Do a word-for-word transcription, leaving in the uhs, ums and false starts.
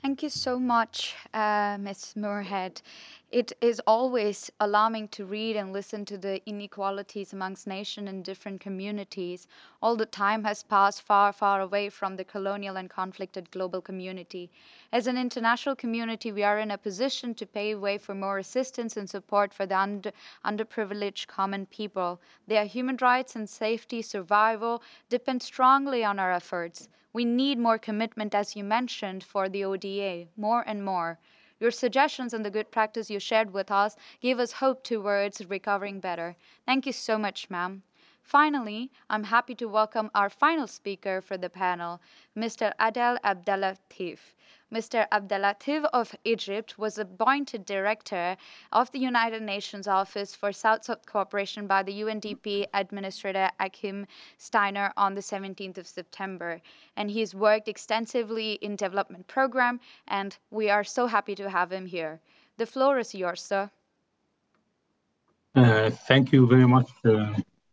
Thank you so much, uh, Miss Moorhead. It is always alarming to read and listen to the inequalities amongst nations and different communities. All the time has passed far, far away from the colonial and conflicted global community. As an international community, we are in a position to pave way for more assistance and support for the under, underprivileged common people. Their human rights and safety survival depend strongly on our efforts. We need more commitment, as you mentioned, for the O D A, more and more. Your suggestions and the good practice you shared with us give us hope towards recovering better. Thank you so much, ma'am. Finally, I'm happy to welcome our final speaker for the panel, Mister Adel Abdelatif. Mister Abdelatif of Egypt was appointed director of the United Nations Office for South-South Cooperation by the U N D P Administrator Achim Steiner on the seventeenth of September. And he's worked extensively in development program, and we are so happy to have him here. The floor is yours, sir. Uh, thank you very much, uh,